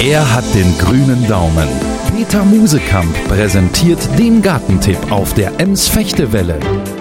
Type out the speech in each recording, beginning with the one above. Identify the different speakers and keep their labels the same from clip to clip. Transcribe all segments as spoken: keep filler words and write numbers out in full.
Speaker 1: Er hat den grünen Daumen. Peter Musekamp präsentiert den Gartentipp auf der Ems-Fechtewelle.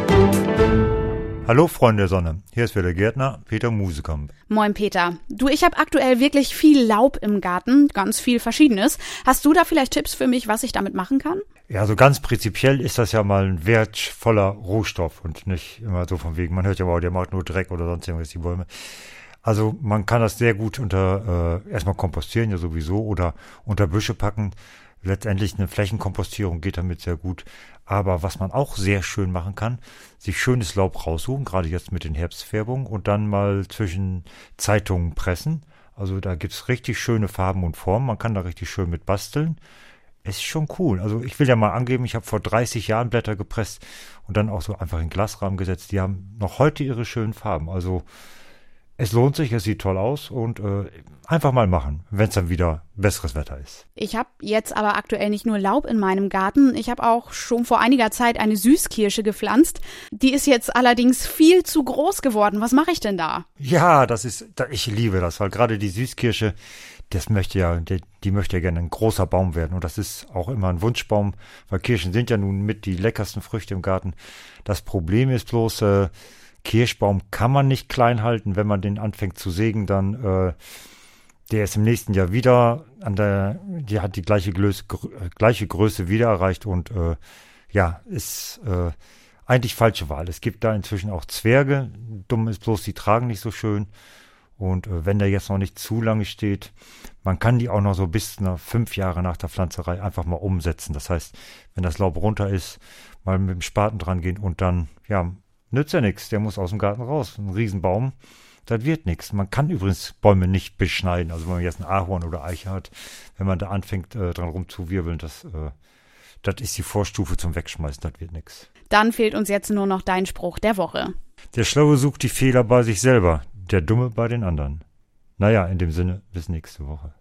Speaker 2: Hallo Freunde der Sonne, hier ist wieder der Gärtner Peter Musekamp.
Speaker 3: Moin Peter. Du, ich habe aktuell wirklich viel Laub im Garten, ganz viel Verschiedenes. Hast du da vielleicht Tipps für mich, was ich damit machen kann?
Speaker 2: Ja, so ganz prinzipiell ist das ja mal ein wertvoller Rohstoff und nicht immer so von wegen, man hört ja mal, der macht nur Dreck oder sonst irgendwas, die Bäume. Also man kann das sehr gut unter, äh, erstmal kompostieren ja sowieso oder unter Büsche packen. Letztendlich eine Flächenkompostierung geht damit sehr gut. Aber was man auch sehr schön machen kann, sich schönes Laub raussuchen, gerade jetzt mit den Herbstfärbungen und dann mal zwischen Zeitungen pressen. Also da gibt's richtig schöne Farben und Formen. Man kann da richtig schön mit basteln. Es ist schon cool. Also ich will ja mal angeben, ich habe vor dreißig Jahren Blätter gepresst und dann auch so einfach in Glasrahmen gesetzt. Die haben noch heute ihre schönen Farben. Also es lohnt sich, es sieht toll aus und äh, einfach mal machen, wenn es dann wieder besseres Wetter ist.
Speaker 3: Ich habe jetzt aber aktuell nicht nur Laub in meinem Garten, ich habe auch schon vor einiger Zeit eine Süßkirsche gepflanzt. Die ist jetzt allerdings viel zu groß geworden. Was mache ich denn da?
Speaker 2: Ja, das ist, ich liebe das, weil gerade die Süßkirsche, das möchte ja, die, die möchte ja gerne ein großer Baum werden und das ist auch immer ein Wunschbaum, weil Kirschen sind ja nun mit die leckersten Früchte im Garten. Das Problem ist bloß, äh, Kirschbaum kann man nicht klein halten, wenn man den anfängt zu sägen, dann äh, der ist im nächsten Jahr wieder an der, die hat die gleiche Größe, gleiche Größe wieder erreicht und äh, ja, ist äh, eigentlich falsche Wahl. Es gibt da inzwischen auch Zwerge, dumm ist bloß, die tragen nicht so schön und äh, wenn der jetzt noch nicht zu lange steht, man kann die auch noch so bis nach fünf Jahre nach der Pflanzerei einfach mal umsetzen. Das heißt, wenn das Laub runter ist, mal mit dem Spaten dran gehen und dann, ja, nützt ja nichts, der muss aus dem Garten raus. Ein Riesenbaum, das wird nichts. Man kann übrigens Bäume nicht beschneiden. Also wenn man jetzt ein Ahorn oder Eiche hat, wenn man da anfängt, äh, dran rumzuwirbeln, das, äh, das ist die Vorstufe zum Wegschmeißen, das wird nichts.
Speaker 3: Dann fehlt uns jetzt nur noch dein Spruch der Woche.
Speaker 2: Der Schlaue sucht die Fehler bei sich selber, der Dumme bei den anderen. Naja, in dem Sinne, bis nächste Woche.